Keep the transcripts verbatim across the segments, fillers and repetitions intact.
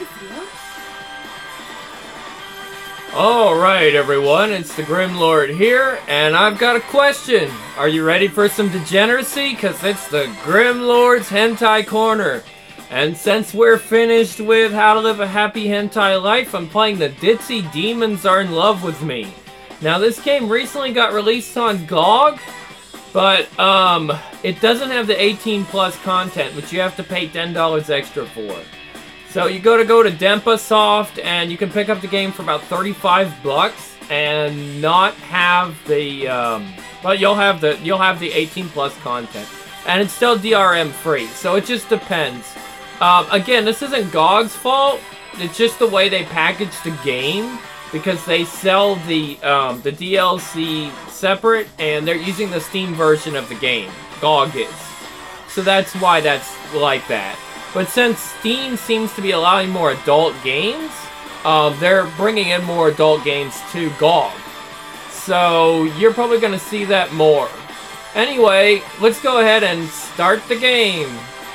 Alright everyone, it's the Grim Lord here, and I've got a question. Are you ready for some degeneracy? Cause it's the Grim Lord's Hentai Corner. And since we're finished with How to Live a Happy Hentai Life, I'm playing the Ditzy Demons Are in Love With Me. Now this game recently got released on G O G, but um, it doesn't have the eighteen plus content, which you have to pay ten dollars extra for. So you go to go to Denpasoft, and you can pick up the game for about thirty-five bucks, and not have the, um, well, you'll have the you'll have the eighteen plus content, and it's still D R M free. So it just depends. Um, again, this isn't G O G's fault. It's just the way they package the game, because they sell the um, the D L C separate, and they're using the Steam version of the game. G O G is. So that's why that's like that. But since Steam seems to be allowing more adult games, uh, they're bringing in more adult games to G O G. So you're probably going to see that more. Anyway, let's go ahead and start the game.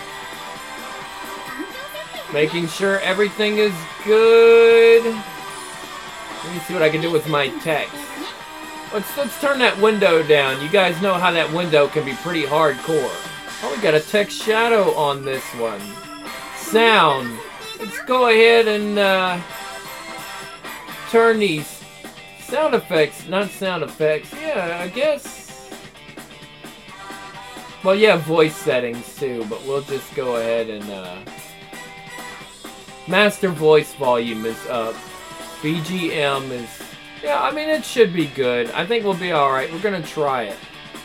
Making sure everything is good. Let me see what I can do with my text. Let's, let's turn that window down. You guys know how that window can be pretty hardcore. Oh, we got a text shadow on this one. Sound. Let's go ahead and uh, turn these sound effects, not sound effects, yeah, I guess. Well, yeah, voice settings too, but we'll just go ahead and uh, master voice volume is up. B G M is, yeah, I mean, it should be good. I think we'll be alright. We're gonna try it.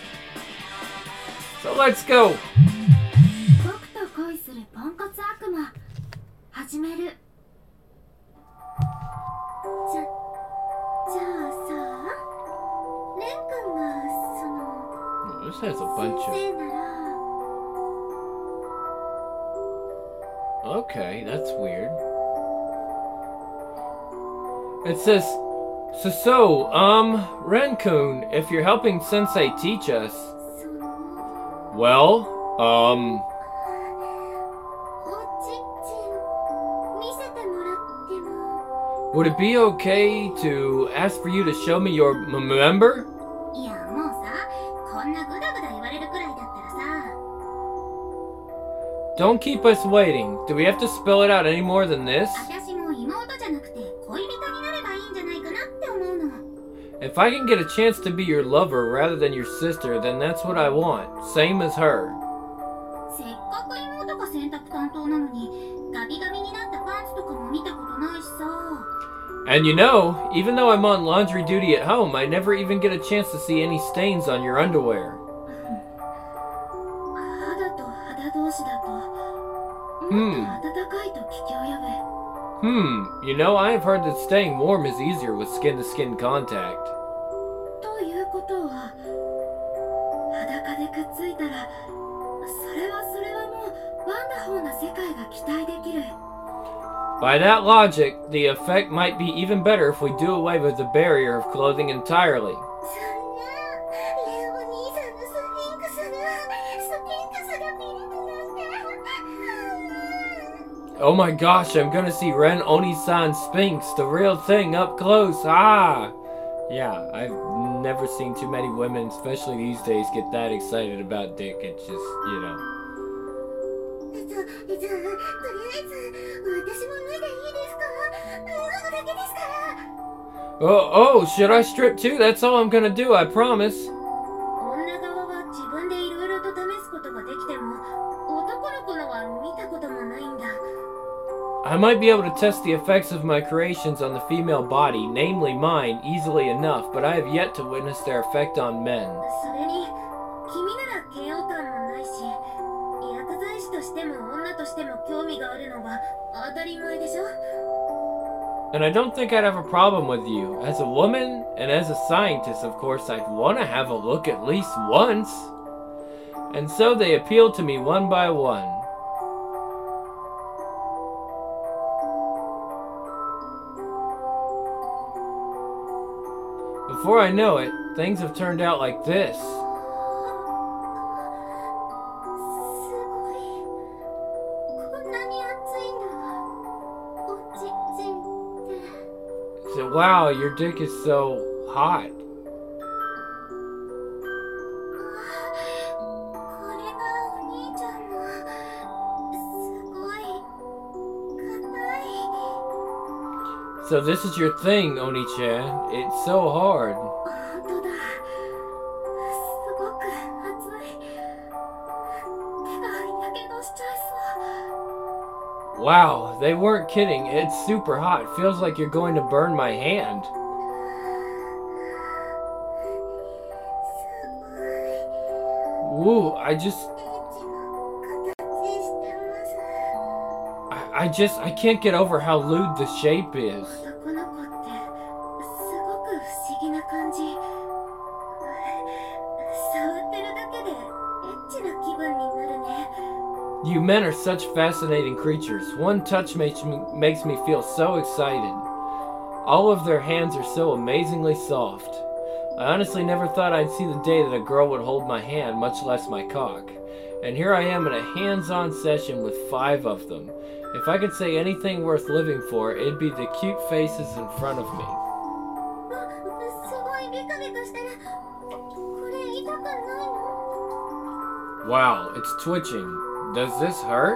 So let's go. Oh, this has a bunch of... Okay, that's weird. It says, so, so, um, Ren-kun, if you're helping Sensei teach us... Well, um... would it be okay to ask for you to show me your m member? Don't keep us waiting. Do we have to spell it out any more than this? If I can get a chance to be your lover rather than your sister, then that's what I want. Same as her. And you know, even though I'm on laundry duty at home, I never even get a chance to see any stains on your underwear. Hmm. Hmm. You know, I have heard that staying warm is easier with skin-to-skin contact. By that logic, the effect might be even better if we do away with the barrier of clothing entirely. Oh my gosh, I'm gonna see Ren Oni-san Sphinx, the real thing, up close. Ah! Yeah, I've never seen too many women, especially these days, get that excited about dick. It's just, you know. Oh, oh, should I strip too? That's all I'm gonna do, I promise. I might be able to test the effects of my creations on the female body, namely mine, easily enough, but I have yet to witness their effect on men. And I don't think I'd have a problem with you. As a woman, and as a scientist, of course, I'd want to have a look at least once. And so they appealed to me one by one. Before I know it, things have turned out like this. wow, your dick is so hot. So this is your thing, Oni-chan. It's so hard. Wow, they weren't kidding. It's super hot. It feels like you're going to burn my hand. Woo, I just... I, I just, I can't get over how lewd the shape is. You men are such fascinating creatures. One touch makes me, makes me feel so excited. All of their hands are so amazingly soft. I honestly never thought I'd see the day that a girl would hold my hand, much less my cock. And here I am in a hands-on session with five of them. If I could say anything worth living for, it'd be the cute faces in front of me. Wow, it's twitching. Does this hurt?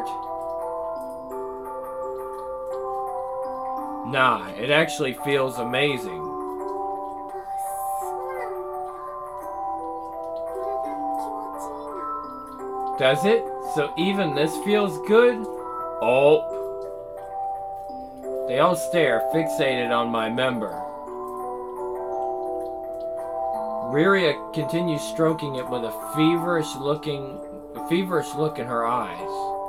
Nah, it actually feels amazing. Does it? So even this feels good? Oh. They all stare, fixated on my member. Riria continues stroking it with a feverish looking a feverish look in her eyes.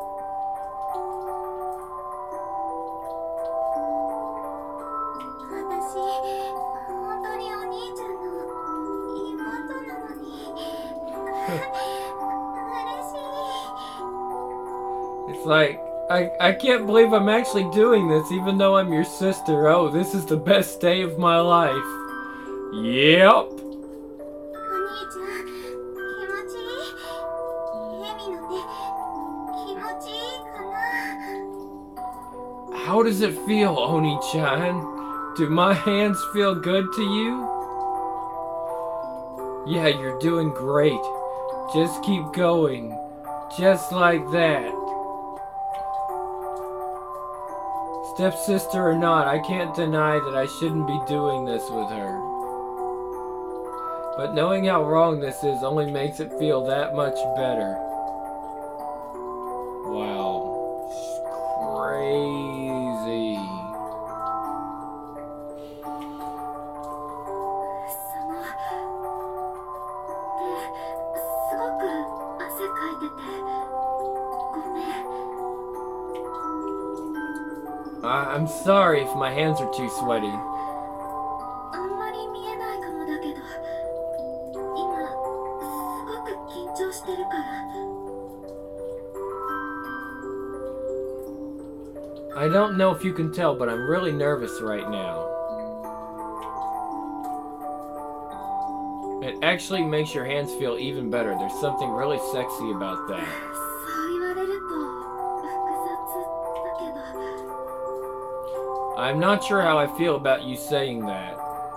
It's like, I, I can't believe I'm actually doing this even though I'm your sister. Oh, this is the best day of my life. Yep. How does it feel, Oni-chan? Do my hands feel good to you? Yeah, you're doing great. Just keep going. Just like that. Stepsister or not, I can't deny that I shouldn't be doing this with her. But knowing how wrong this is only makes it feel that much better. Wow. Crazy. I I'm sorry if my hands are too sweaty. I don't know if you can tell, but I'm really nervous right now. It actually makes your hands feel even better. There's something really sexy about that. I'm not sure how I feel about you saying that.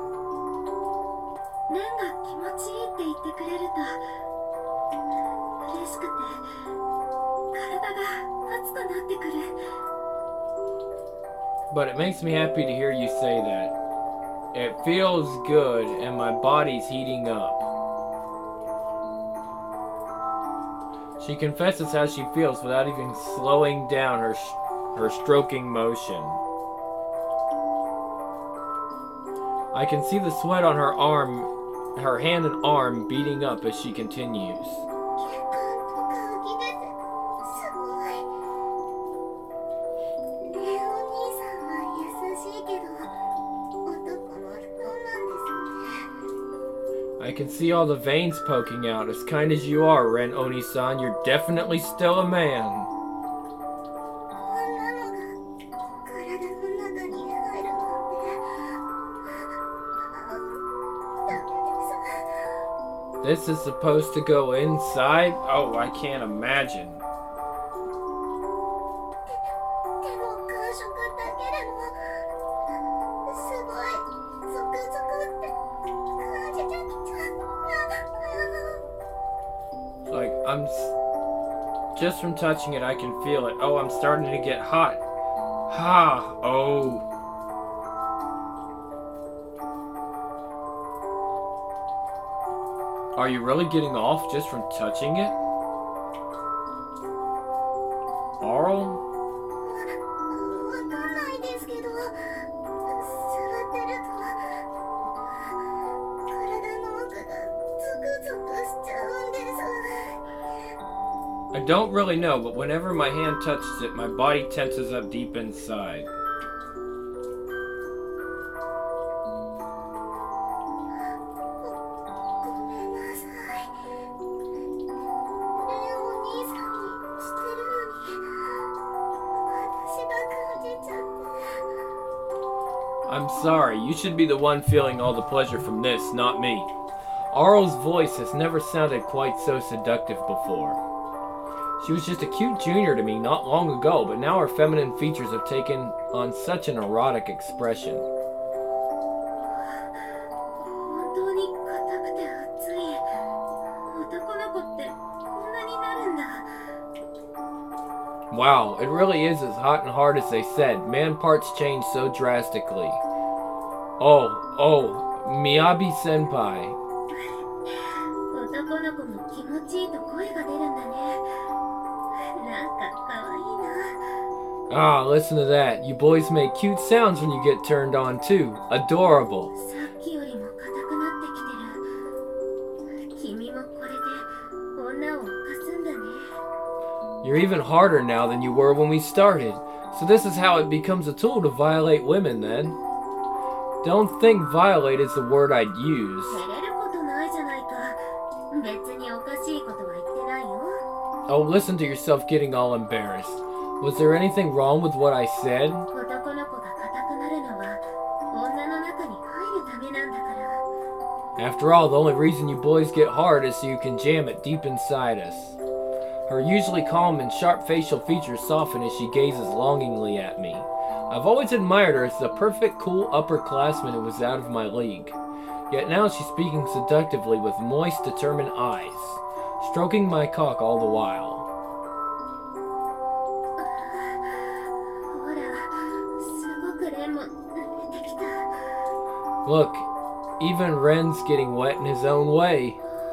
But it makes me happy to hear you say that. It feels good and my body's heating up. She confesses how she feels without even slowing down her, her stroking motion. I can see the sweat on her arm, her hand and arm beating up as she continues. I can see all the veins poking out. As kind as you are, Ren Oni-san, you're definitely still a man. This is supposed to go inside? Oh, I can't imagine. Like, I'm... S just from touching it, I can feel it. Oh, I'm starting to get hot. Ha! Oh. Are you really getting off just from touching it? Aural? I don't really know, but whenever my hand touches it, my body tenses up deep inside. I'm sorry, you should be the one feeling all the pleasure from this, not me. Aural's voice has never sounded quite so seductive before. She was just a cute junior to me not long ago, but now her feminine features have taken on such an erotic expression. Wow, it really is as hot and hard as they said. Man parts change so drastically. Oh, oh, Miyabi-senpai. Ah, listen to that. You boys make cute sounds when you get turned on too. Adorable. You're even harder now than you were when we started. So this is how it becomes a tool to violate women then. Don't think violate is the word I'd use. Oh, listen to yourself getting all embarrassed. Was there anything wrong with what I said? After all, the only reason you boys get hard is so you can jam it deep inside us. Her usually calm and sharp facial features soften as she gazes longingly at me. I've always admired her as the perfect cool upperclassman who was out of my league. Yet now she's speaking seductively with moist, determined eyes, stroking my cock all the while. Look, even Ren's getting wet in his own way.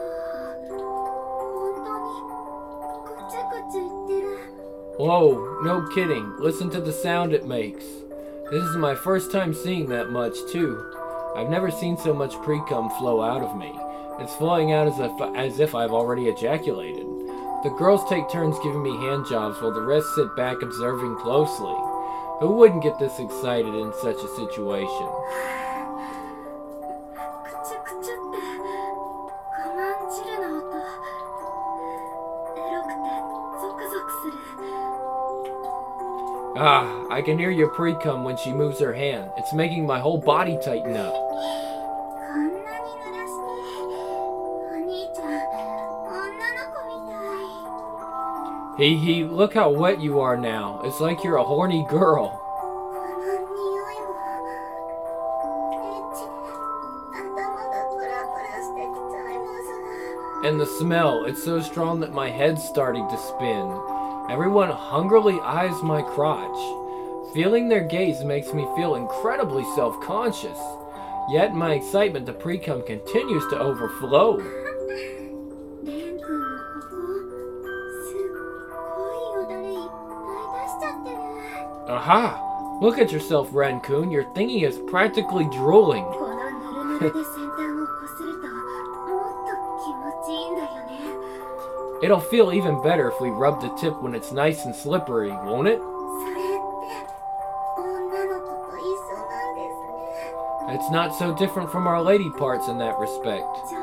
Whoa, no kidding. Listen to the sound it makes. This is my first time seeing that much, too. I've never seen so much pre-cum flow out of me. It's flowing out as if, as if I've already ejaculated. The girls take turns giving me hand jobs while the rest sit back observing closely. Who wouldn't get this excited in such a situation? Ah, I can hear your pre-cum when she moves her hand. It's making my whole body tighten up. Hee hee, look how wet you are now. It's like you're a horny girl. And the smell, it's so strong that my head's starting to spin. Everyone hungrily eyes my crotch. Feeling their gaze makes me feel incredibly self-conscious. Yet my excitement to pre-cum continues to overflow. Aha! Look at yourself, Ren-kun. Your thingy is practically drooling. It'll feel even better if we rub the tip when it's nice and slippery, won't it? It's not so different from our lady parts in that respect.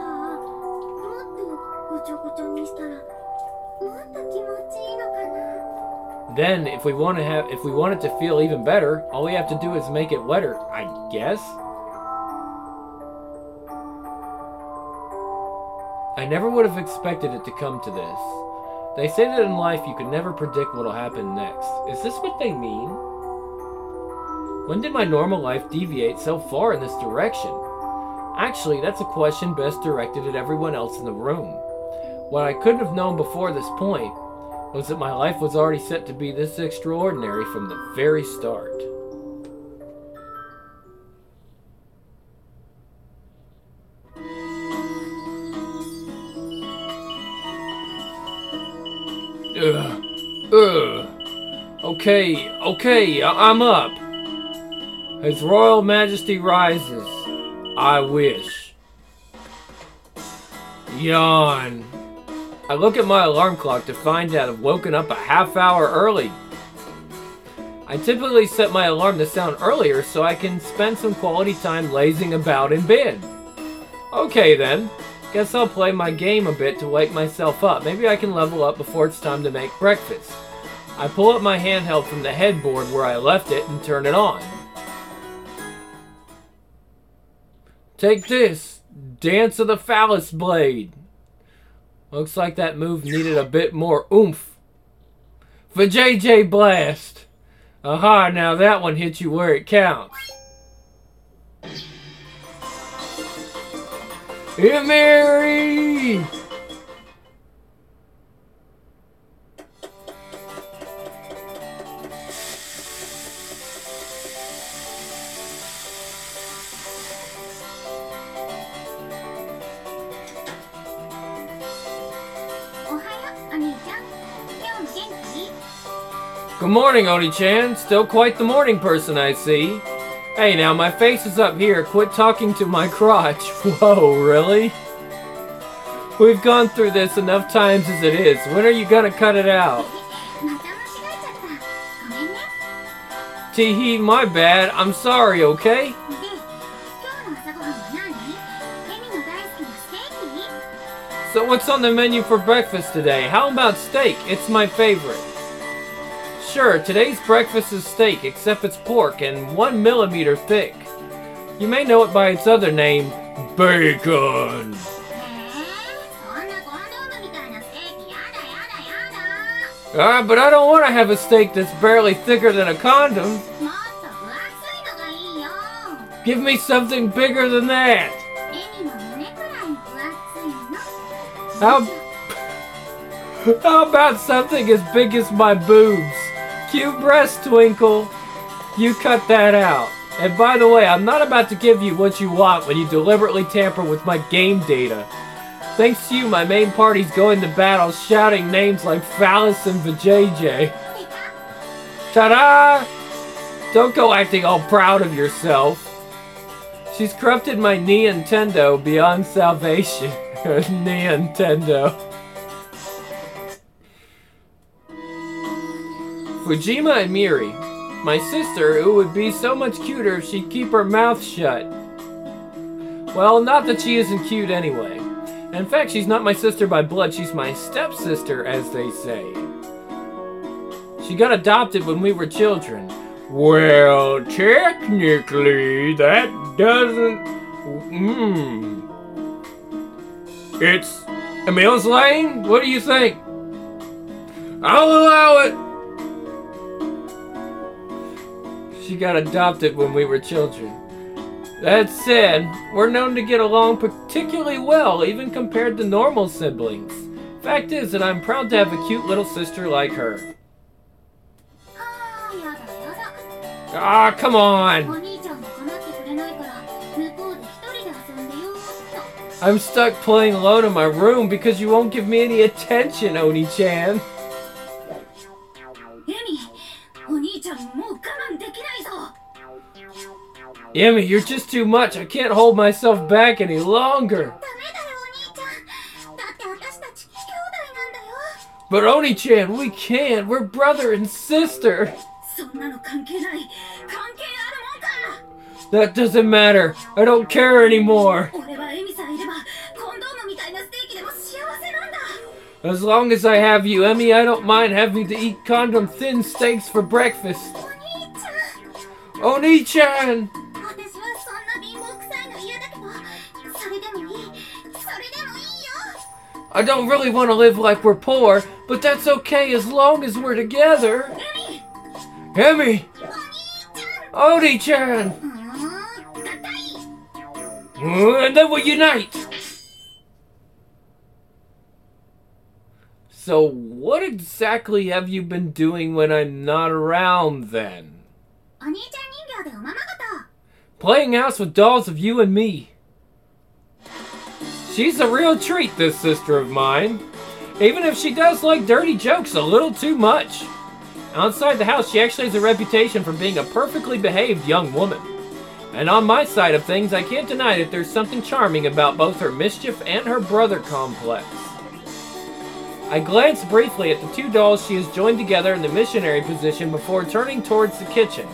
Then, if we want to have, if we want it to feel even better, all we have to do is make it wetter, I guess. I never would have expected it to come to this. They say that in life you can never predict what'll happen next. Is this what they mean? When did my normal life deviate so far in this direction? Actually, that's a question best directed at everyone else in the room. What I couldn't have known before this point was that my life was already set to be this extraordinary from the very start. Ugh. Ugh. Okay, okay, I I'm up. His Royal Majesty rises. I wish. Yawn. I look at my alarm clock to find out I've woken up a half hour early. I typically set my alarm to sound earlier so I can spend some quality time lazing about in bed. Okay then, guess I'll play my game a bit to wake myself up. Maybe I can level up before it's time to make breakfast. I pull up my handheld from the headboard where I left it and turn it on. Take this, Dance of the Phallus Blade. Looks like that move needed a bit more oomph. Vajayjay Blast. Aha, now that one hit you where it counts. Emiri! おはよう、お兄ちゃん。今日も元気？ Good morning, Oni-chan. Still quite the morning person, I see. Hey, now my face is up here. Quit talking to my crotch. Whoa, really? We've gone through this enough times as it is. When are you gonna cut it out? また間違えちゃった。ごめんね。 Teehee, my bad. I'm sorry, okay? で、今日の朝ごはんは何？エミの大好きなステーキ？ So what's on the menu for breakfast today? How about steak? It's my favorite. Sure, today's breakfast is steak, except it's pork and one millimeter thick. You may know it by its other name, bacon. へえ、そんなコンドームみたいなステーキやだやだやだ。 Ah, but I don't want to have a steak that's barely thicker than a condom. もっと分厚いのがいいよ。 Give me something bigger than that. エミの胸くらい分厚いの。 How, how about something as big as my boobs? Cute breast, Twinkle. You cut that out. And by the way, I'm not about to give you what you want when you deliberately tamper with my game data. Thanks to you, my main party's going to battle shouting names like Phallus and Vajayjay. Ta-da! Don't go acting all proud of yourself. She's corrupted my Nintendo beyond salvation. Nintendo. Fujima and Miri. My sister, who would be so much cuter if she'd keep her mouth shut. Well, not that she isn't cute anyway. In fact, she's not my sister by blood, she's my stepsister, as they say. She got adopted when we were children. Well, technically, that doesn't... Hmm... It's Emil's Lane? What do you think? I'll allow it! She got adopted when we were children. That said, we're known to get along particularly well, even compared to normal siblings. Fact is that I'm proud to have a cute little sister like her. あー、やだやだ。 Ah, come お on! 兄ちゃんが構ってくれないから向こうで一人で遊んでよーっと。 I'm stuck playing alone in my room because you won't give me any attention, Oni-chan. エミ、お兄ちゃんもう我慢できないぞ。 Emmy, you're just too much. I can't hold myself back any longer. ダメだよお兄ちゃん。だって私たち兄弟なんだよ。 But Oni-chan, we can't. We're brother and sister. そんなの関係ない。関係あるもんか。 That doesn't matter. I don't care anymore. 俺はエミさえいればコンドームみたいなステーキでも幸せなんだ。 As long as I have you, Emmy, I don't mind having to eat condom-thin steaks for breakfast. お兄ちゃん。 Oni-chan! 私はそんな貧乏くさいの嫌だけど、それでもいい。それでもいいよ。 I don't really want to live like we're poor, but that's okay as long as we're together. エミ、 Emmy! Oni-chan! うーん、硬い。 And then we'll unite! So what exactly have you been doing when I'm not around then? お兄ちゃん人形でおままごと Playing house with dolls of you and me. She's a real treat, this sister of mine. Even if she does like dirty jokes a little too much. Outside the house, she actually has a reputation for being a perfectly behaved young woman. And on my side of things, I can't deny that there's something charming about both her mischief and her brother complex. I glanced briefly at the two dolls she has joined together in the missionary position before turning towards the kitchen.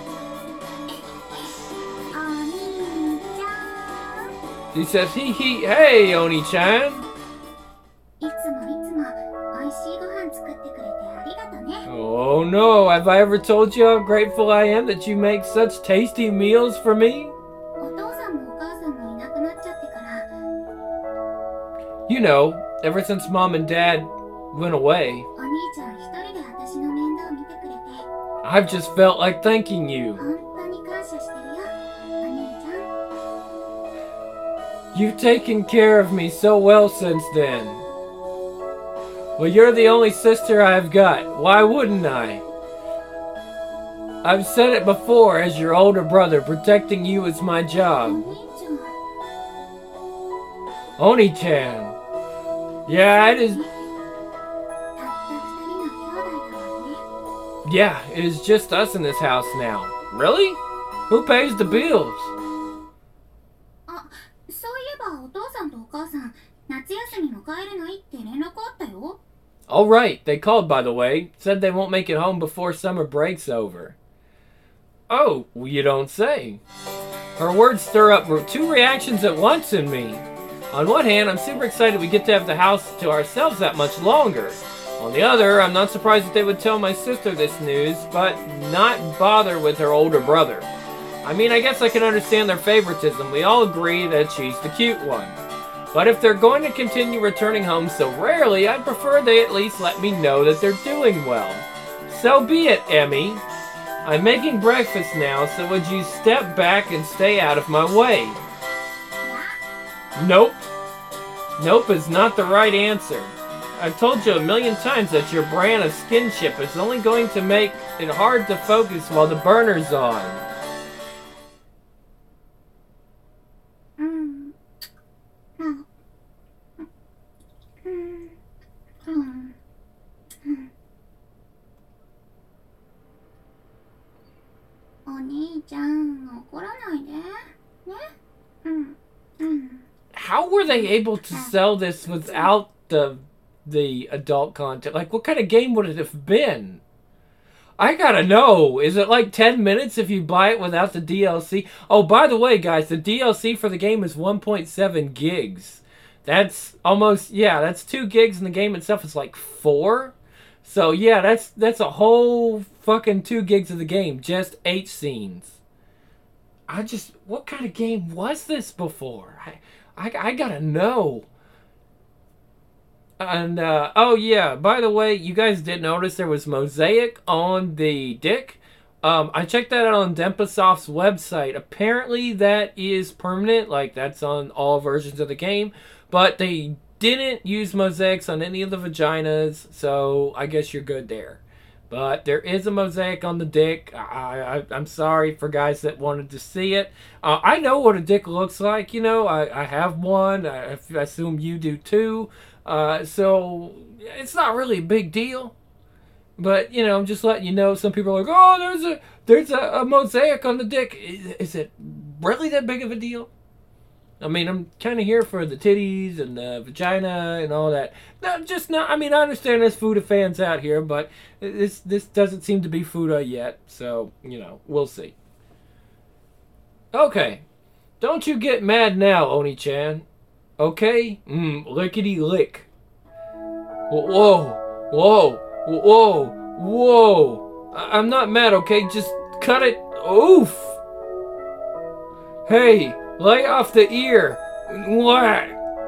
お兄ちゃん She says, hee hee, hey, Oni-chan. いつもいつもおいしいご飯作ってくれてありがとね Oh no, have I ever told you how grateful I am that you make such tasty meals for me? お父さんもお母さんもいなくなっちゃってから You know, ever since Mom and Dad went away, お兄ちゃん一人で私の面倒を見てくれて I've just felt like thanking you. 本当に感謝してるよお兄ちゃん You've taken care of me so well since then. Well, you're the only sister I've got. Why wouldn't I? I've said it before, as your older brother, protecting you is my お job. 兄ちゃん Oni-chan. Yeah, it is... たった二人の兄弟だわね Yeah, it is just us in this house now. Really? Who pays the bills? あ、そういえばお父さんとお母さん夏休みも帰れないって連絡あったよ All right, they called, by the way. Said they won't make it home before summer break's over. Oh, well, you don't say. Her words stir up two reactions at once in me. On one hand, I'm super excited we get to have the house to ourselves that much longer. On the other, I'm not surprised that they would tell my sister this news, but not bother with her older brother. I mean, I guess I can understand their favoritism. We all agree that she's the cute one. But if they're going to continue returning home so rarely, I'd prefer they at least let me know that they're doing well. So be it, Emmy. I'm making breakfast now, so would you step back and stay out of my way? Nope. Nope is not the right answer. I've told you a million times that your brand of skinship is only going to make it hard to focus while the burner's on. うんうんうんうんうんお兄ちゃん怒らないでねうんうん How were they able to sell this without the the adult content? Like, what kind of game would it have been? I gotta know. Is it like ten minutes if you buy it without the D L C? Oh, by the way, guys, the D L C for the game is one point seven gigs. That's almost, yeah, that's two gigs, and the game itself is like four. So, yeah, that's that's a whole fucking two gigs of the game. Just eight scenes. I just, what kind of game was this before? I, I, I gotta know. And, uh, oh yeah, by the way, you guys did notice there was mosaic on the dick. Um, I checked that out on Denpasoft's website. Apparently that is permanent, like that's on all versions of the game. But they didn't use mosaics on any of the vaginas, so I guess you're good there. But there is a mosaic on the dick. I, I, I'm sorry for guys that wanted to see it. Uh, I know what a dick looks like, you know. I, I have one. I, I assume you do too. Uh, so it's not really a big deal, but you know, I'm just letting you know. Some people are like, "Oh, there's a there's a, a mosaic on the dick." Is, is it really that big of a deal? I mean, I'm kind of here for the titties and the vagina and all that. Not just not. I mean, I understand there's Fuda fans out here, but this this doesn't seem to be Fuda yet. So you know, we'll see. Okay, don't you get mad now, Oni-chan. Okay? Mmm, lickety lick. Whoa, whoa, whoa, whoa. I I'm not mad, okay? Just cut it. Oof. Hey, lay off the ear. What?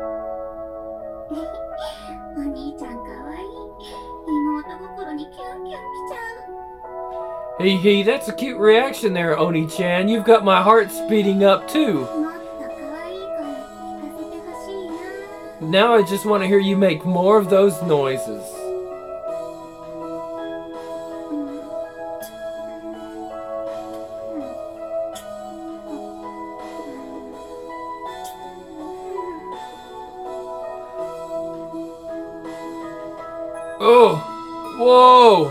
お兄ちゃんかわいい妹心にキュンキュンきちゃう Hey, hey, that's a cute reaction there, Oni-chan. You've got my heart speeding up too. もっとかわいい子 now I just want to hear you make more of those noises. Oh! Whoa!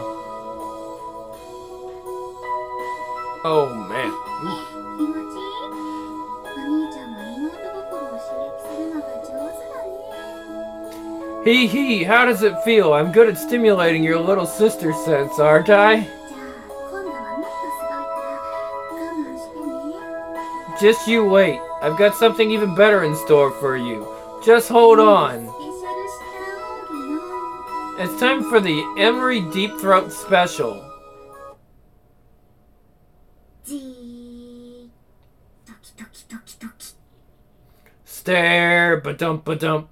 Oh, man. 気持ちいい？お兄ちゃんも妹心を刺激するのが上手だね。 Hee hee, how does it feel? I'm good at stimulating your little sister sense, aren't I? じゃあ今度はもっとすごいから我慢してね。 Just you wait. I've got something even better in store for you. Just hold on. スペシャルスターオールの It's time for the Emery Deep Throat Special. じードキドキドキドキ。 Stare, ba-dump, ba-dump.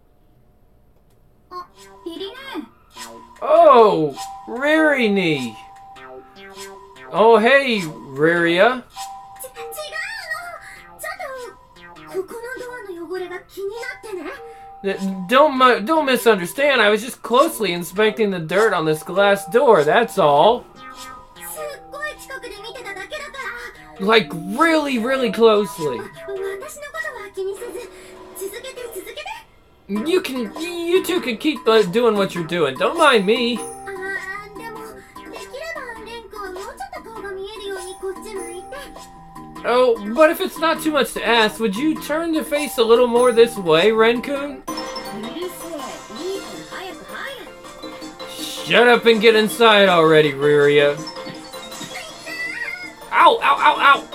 あ、ピリね。 Oh, Riri knee. Oh, hey, Riria. ち、違うの。ちょっとここのドアの汚れが気になってね。 Don't mu- don't misunderstand. I was just closely inspecting the dirt on this glass door. That's all. すっごい近くで見てただけだから。 Like really, really closely. 私のことは気にせず続けて続けて。 You can, you two can keep uh, doing what you're doing. Don't mind me. あーでもできればレン君はもうちょっと顔が見えるようにこっち向いて。 Oh, but if it's not too much to ask, would you turn the face a little more this way, Renkun? うるせえ、いいから早く早く。 Shut up and get inside already, Riria. Ow, ow, ow, ow!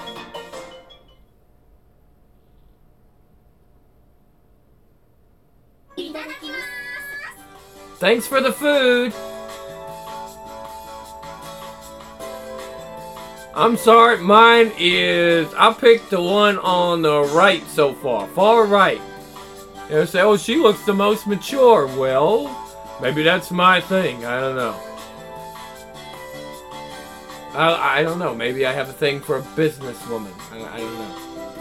いただきます。 Thanks for the food. I'm sorry, mine is, I picked the one on the right so far, far right. You say, oh, she looks the most mature. Well, maybe that's my thing, I don't know. I, I don't know, maybe I have a thing for a businesswoman, I, I don't know.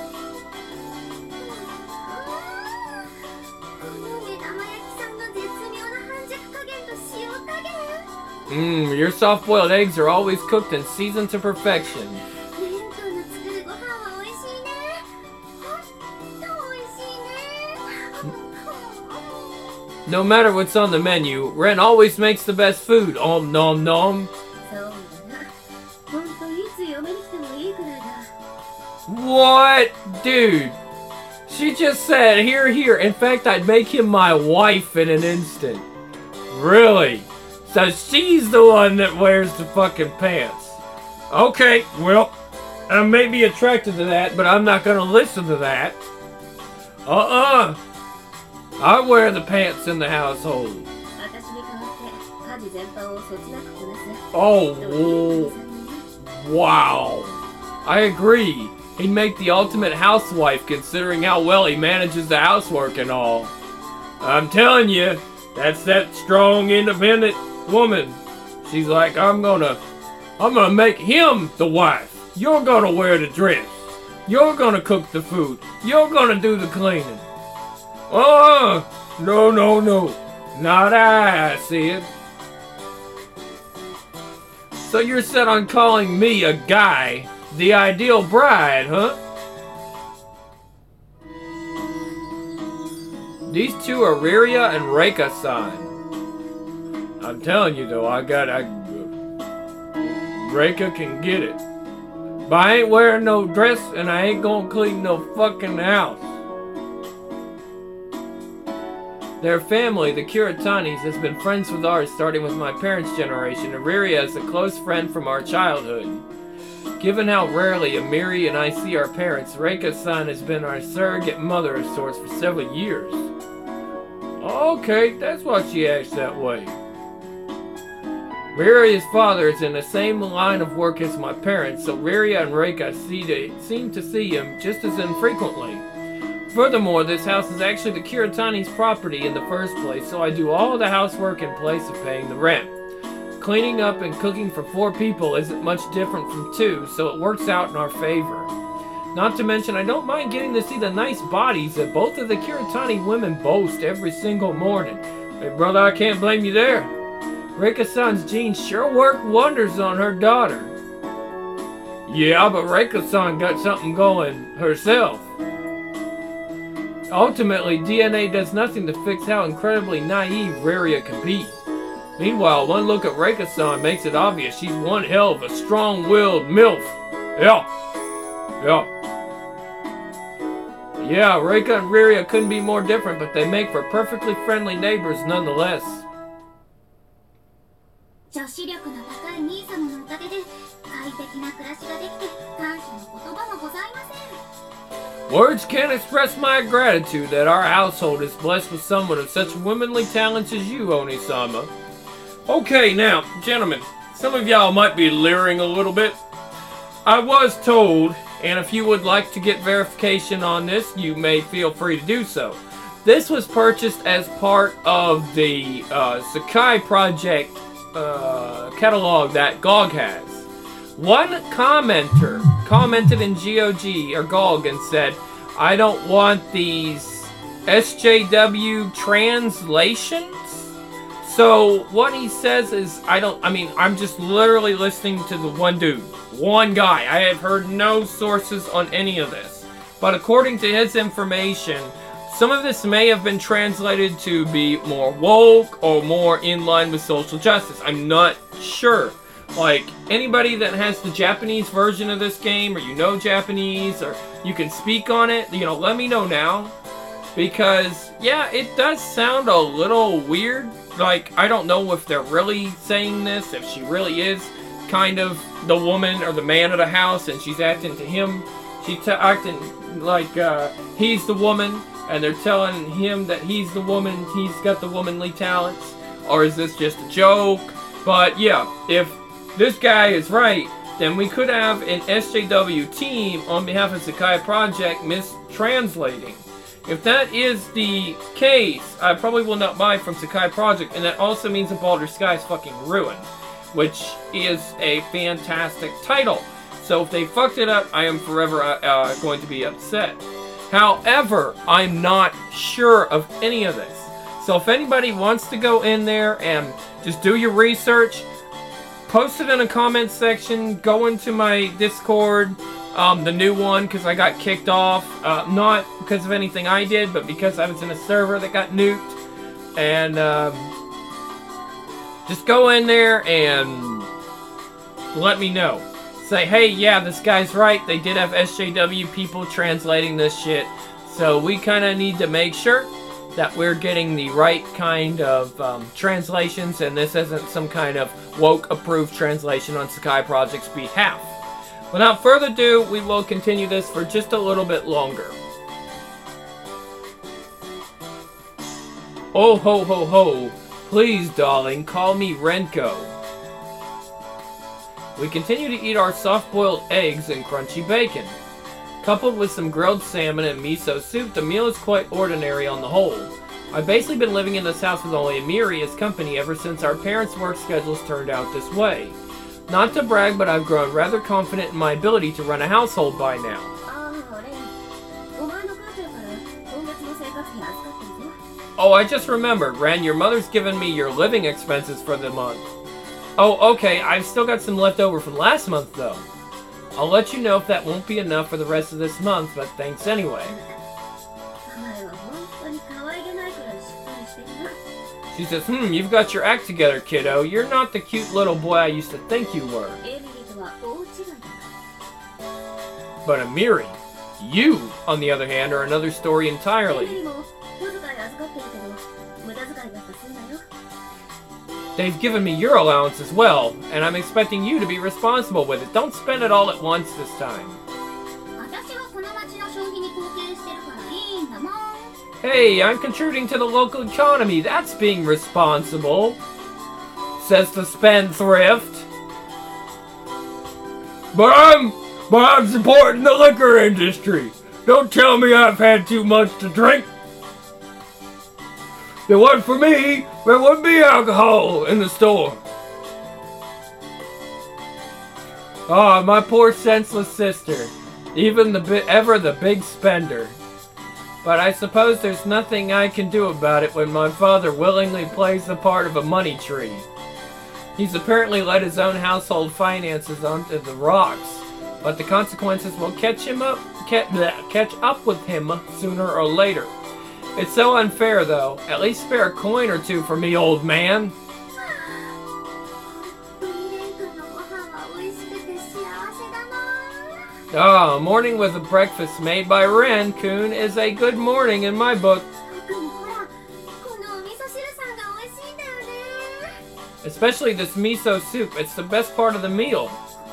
この目玉焼きさんの絶妙な半熟加減と塩加減。 Mmm, your soft-boiled eggs are always cooked and seasoned to perfection. レン君の作るご飯は美味しいね。ほんと美味しいね。 No matter what's on the menu, Ren always makes the best food. Om nom nom. そうだな。ほんといつ嫁に来てもいいくらいだ。 What? Dude. She just said, here, here. In fact, I'd make him my wife in an instant. Really? So she's the one that wears the fucking pants. Okay, well, I may be attracted to that, but I'm not gonna listen to that. Uh-uh. I wear the pants in the household. 私に代わって家事全般をそつなくこなす。 Oh, wow. I agree. He'd make the ultimate housewife considering how well he manages the housework and all. I'm telling you, that's that strong, independent woman. She's like, I'm gonna, I'm gonna make him the wife. You're gonna wear the dress. You're gonna cook the food. You're gonna do the cleaning. Oh, no, no, no. Not I, I see it. So you're set on calling me a guy the ideal bride, huh? These two are Riria and Reika-san. I'm telling you though, I got I Reika can get it. But I ain't wearing no dress and I ain't gonna clean no fucking house. Their family, the Kuritanis, has been friends with ours starting with my parents' generation, and Riria is a close friend from our childhood. Given how rarely Amiri and I see our parents, Reika-san has been our surrogate mother of sorts for several years. Okay, that's why she acts that way. Riria's father is in the same line of work as my parents, so Riria and Reika see to, seem to see him just as infrequently. Furthermore, this house is actually the Kuritani's property in the first place, so I do all the housework in place of paying the rent. Cleaning up and cooking for four people isn't much different from two, so it works out in our favor. Not to mention, I don't mind getting to see the nice bodies that both of the Kiritani women boast every single morning. Hey brother, I can't blame you there. Reika-san's genes sure work wonders on her daughter. Yeah, but Reika-san got something going herself. Ultimately, D N A does nothing to fix how incredibly naive Reria can be. Meanwhile, one look at Reika-san makes it obvious she's one hell of a strong-willed MILF. Yeah. Yeah. Yeah, Reika and Reria couldn't be more different, but they make for perfectly friendly neighbors nonetheless. 女子力の高い兄様のおかげで快適な暮らしができて感謝の言葉もございません。 Words can't express my gratitude that our household is blessed with someone of such womanly talents as you, Oni-sama. Okay, now, gentlemen, some of y'all might be leering a little bit. I was told, and if you would like to get verification on this, you may feel free to do so. This was purchased as part of the uh, Sakai Project uh, catalog that G O G has. One commenter commented in G O G or G O G and said, I don't want these S J W translations. So what he says is, I don't, I mean, I'm just literally listening to the one dude, one guy. I have heard no sources on any of this. But according to his information, some of this may have been translated to be more woke or more in line with social justice. I'm not sure. Like, anybody that has the Japanese version of this game, or you know Japanese, or you can speak on it, you know, let me know now. Because, yeah, it does sound a little weird. Like, I don't know if they're really saying this, if she really is kind of the woman or the man of the house, and she's acting to him. She's t acting like uh, he's the woman, and they're telling him that he's the woman, he's got the womanly talents. Or is this just a joke? But, yeah, if this guy is right, then we could have an S J W team on behalf of Sakai Project mistranslating. If that is the case, I probably will not buy from Sakai Project, and that also means that Baldur's Sky is fucking ruined, which is a fantastic title. So if they fucked it up, I am forever uh, uh, going to be upset. However, I'm not sure of any of this. So if anybody wants to go in there and just do your research, post it in a comment section, go into my Discord, um, the new one, because I got kicked off. Uh, not because of anything I did, but because I was in a server that got nuked. And um, just go in there and let me know. Say, hey, yeah, this guy's right. They did have S J W people translating this shit. So we kind of need to make sure that we're getting the right kind of um, translations, and this isn't some kind of woke-approved translation on Sakai Project's behalf. Without further ado, we will continue this for just a little bit longer. Oh ho ho ho, please darling, call me Renko. We continue to eat our soft-boiled eggs and crunchy bacon. Coupled with some grilled salmon and miso soup, the meal is quite ordinary on the whole. I've basically been living in this house with only Amiri as company ever since our parents' work schedules turned out this way. Not to brag, but I've grown rather confident in my ability to run a household by now. Oh, I just remembered, Ren, your mother's given me your living expenses for the month. Oh, okay, I've still got some left over from last month, though. I'll let you know if that won't be enough for the rest of this month, but thanks anyway. She says, hmm, you've got your act together, kiddo. You're not the cute little boy I used to think you were. But Amiri, you, on the other hand, are another story entirely. They've given me your allowance as well, and I'm expecting you to be responsible with it. Don't spend it all at once this time. Hey, I'm contributing to the local economy. That's being responsible, says the spendthrift. But I'm, but I'm supporting the liquor industry. Don't tell me I've had too much to drink. If it wasn't for me, there wouldn't be alcohol in the store. Ah, my poor senseless sister. Even the bi- ever the big spender. But I suppose there's nothing I can do about it when my father willingly plays the part of a money tree. He's apparently let his own household finances onto the rocks, but the consequences will catch him up, catch, bleh, catch up with him sooner or later. It's so unfair, though. At least spare a coin or two for me, old man. Ah, a morning with a breakfast made by Ren-kun is a good morning in my book. Especially this miso soup. It's the best part of the meal.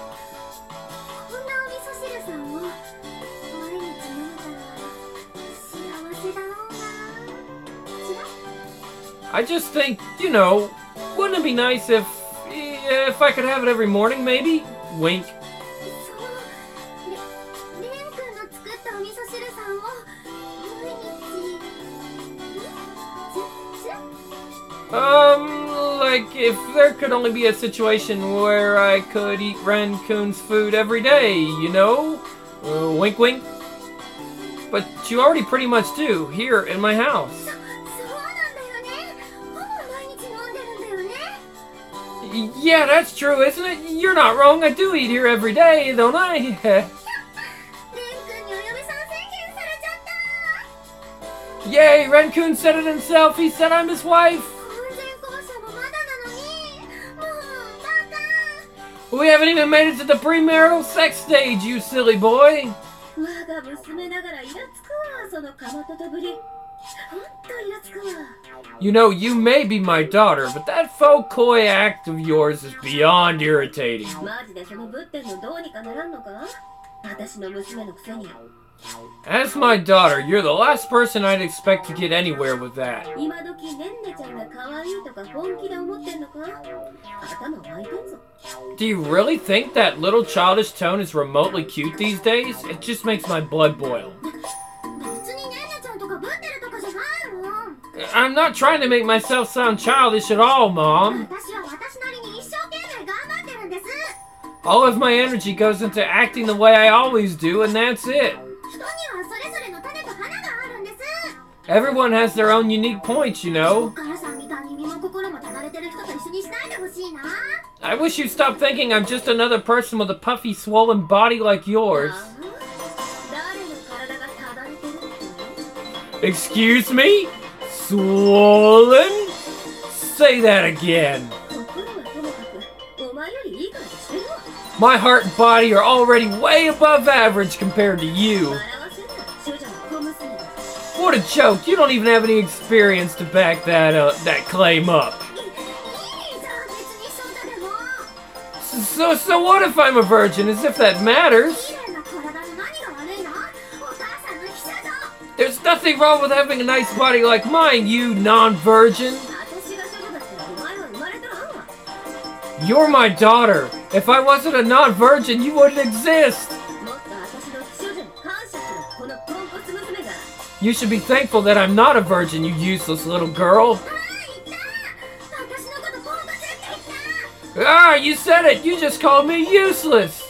I just think, you know, wouldn't it be nice if, if I could have it every morning, maybe? Wink. Um, like, if there could only be a situation where I could eat Ren-kun's food every day, you know? Uh, wink wink. But you already pretty much do, here in my house. Yeah, that's true, isn't it? You're not wrong, I do eat here every day, don't I? Yay, Ren-kun said it himself, he said I'm his wife. We haven't even made it to the premarital sex stage, you silly boy! You know, you may be my daughter, but that faux coy act of yours is beyond irritating. As my daughter, you're the last person I'd expect to get anywhere with that. Do you really think that little childish tone is remotely cute these days? It just makes my blood boil. I'm not trying to make myself sound childish at all, Mom. All of my energy goes into acting the way I always do, and that's it. Everyone has their own unique points, you know. I wish you'd stop thinking I'm just another person with a puffy, swollen body like yours. Excuse me? Swollen? Say that again. My heart and body are already way above average compared to you. What a joke! You don't even have any experience to back that uh, that claim up. So, so what if I'm a virgin? As if that matters. There's nothing wrong with having a nice body like mine, you non-virgin. You're my daughter. If I wasn't a non-virgin, you wouldn't exist. You should be thankful that I'm not a virgin, you useless little girl. Ah, you said it! You just called me useless!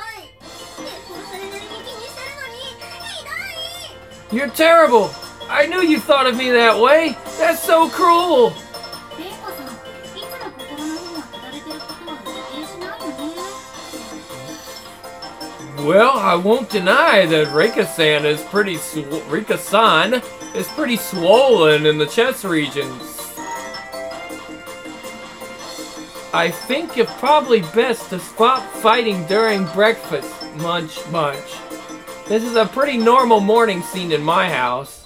You're terrible! I knew you thought of me that way! That's so cruel! Well, I won't deny that Rika-san is pretty sw- Rika-san is pretty swollen in the chest regions. I think it's probably best to stop fighting during breakfast. Munch, munch. This is a pretty normal morning scene in my house.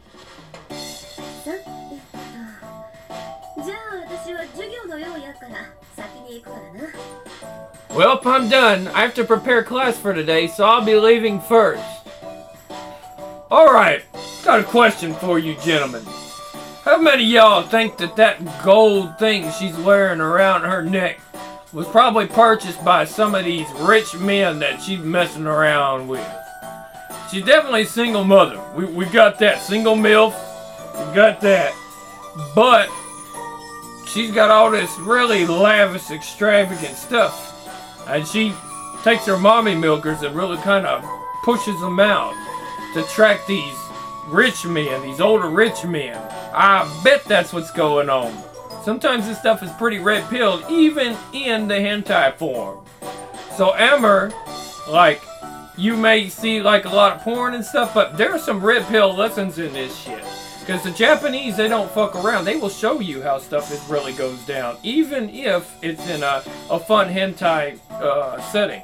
Well, I'm done. I have to prepare class for today, so I'll be leaving first. Alright, got a question for you gentlemen. How many of y'all think that that gold thing she's wearing around her neck was probably purchased by some of these rich men that she's messing around with? She's definitely a single mother. We, we got that. Single MILF. We got that. But she's got all this really lavish, extravagant stuff. And she takes her mommy milkers and really kind of pushes them out to attract these rich men, these older rich men. I bet that's what's going on. Sometimes this stuff is pretty red-pilled, even in the hentai form. So Emmer, like, you may see like a lot of porn and stuff, but there are some red-pill lessons in this shit. Because the Japanese, they don't fuck around. They will show you how stuff is really goes down, even if it's in a, a fun hentai uh, setting.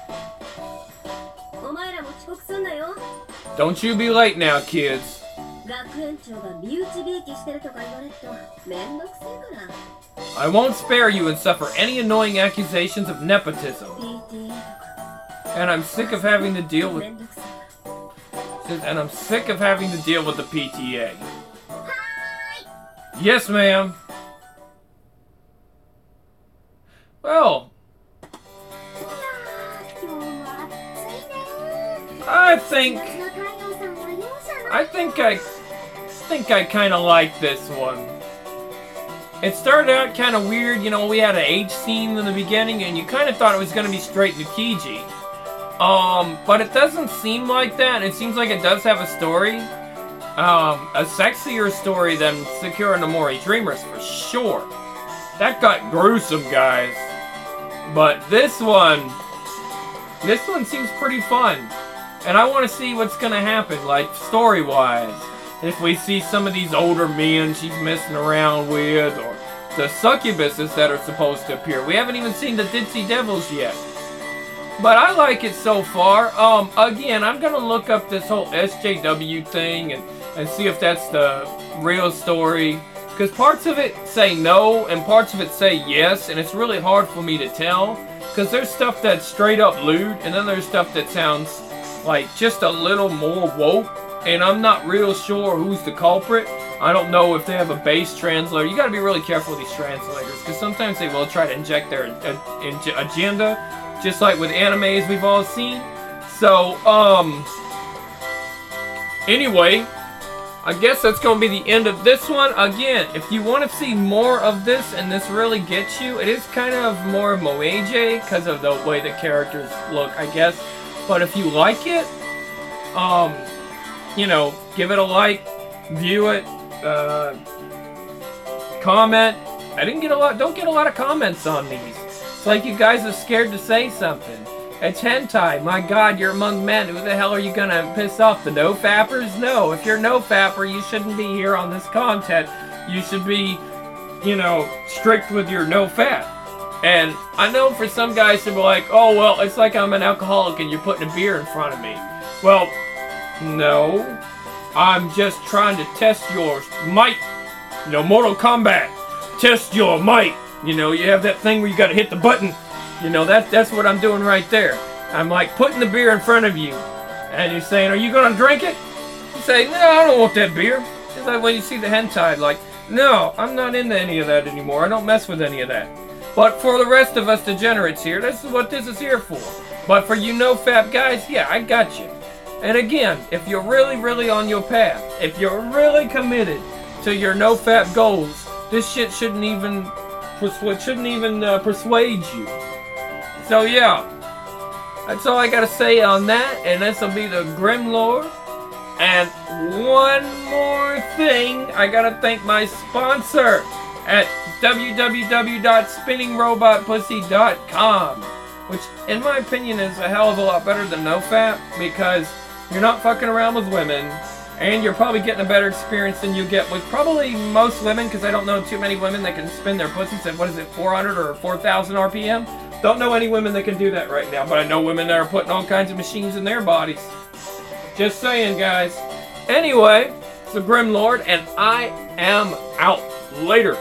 Don't you be late now, kids. I won't spare you and suffer any annoying accusations of nepotism. And I'm sick of having to deal with... And I'm sick of having to deal with the P T A. Yes, ma'am. Well, I think I think I think I kind of like this one. It started out kind of weird, you know. We had an age scene in the beginning, and you kind of thought it was going to be straight Nikiji. Um, but it doesn't seem like that. It seems like it does have a story. Um, a sexier story than Sakura no Mori Dreamers for sure. That got gruesome, guys. But this one, this one seems pretty fun. And I want to see what's going to happen, like, story-wise. If we see some of these older men she's messing around with, or the succubuses that are supposed to appear. We haven't even seen the Ditzy Devils yet. But I like it so far. Um, again, I'm going to look up this whole S J W thing and, and see if that's the real story. Because parts of it say no and parts of it say yes. And it's really hard for me to tell. Because there's stuff that's straight up lewd. And then there's stuff that sounds like just a little more woke. And I'm not real sure who's the culprit. I don't know if they have a base translator. You got to be really careful with these translators. Because sometimes they will try to inject their uh, agenda. Just like with animes we've all seen. So, um... anyway, I guess that's going to be the end of this one. Again, if you want to see more of this and this really gets you, it is kind of more moeji because of the way the characters look, I guess. But if you like it, um, you know, give it a like, view it, uh, comment. I didn't get a lot, don't get a lot of comments on these. It's like you guys are scared to say something. It's hentai. My god, you're among men. Who the hell are you gonna piss off? The no-fappers? No. If you're no-fapper, you shouldn't be here on this content. You should be, you know, strict with your no-fap. And I know for some guys to be like, oh, well, it's like I'm an alcoholic and you're putting a beer in front of me. Well, no. I'm just trying to test your might. You know, Mortal Kombat. Test your might. You know, you have that thing where you gotta hit the button. You know, that, that's what I'm doing right there. I'm like putting the beer in front of you. And you're saying, are you gonna drink it? You say, no, I don't want that beer. It's like when you see the hentai, like, no, I'm not into any of that anymore. I don't mess with any of that. But for the rest of us degenerates here, this is what this is here for. But for you no-fap guys, yeah, I got you. And again, if you're really, really on your path, if you're really committed to your no-fap goals, this shit shouldn't even... It shouldn't even uh, persuade you. So yeah, that's all I gotta say on that, and this will be the Grimlord. And one more thing, I gotta thank my sponsor at w w w dot spinning robot pussy dot com, which in my opinion is a hell of a lot better than NoFap, because you're not fucking around with women. And you're probably getting a better experience than you get with probably most women, because I don't know too many women that can spin their pussies at, what is it, four hundred or four thousand R P M? Don't know any women that can do that right now, but I know women that are putting all kinds of machines in their bodies. Just saying, guys. Anyway, it's the Grimlord, and I am out. Later.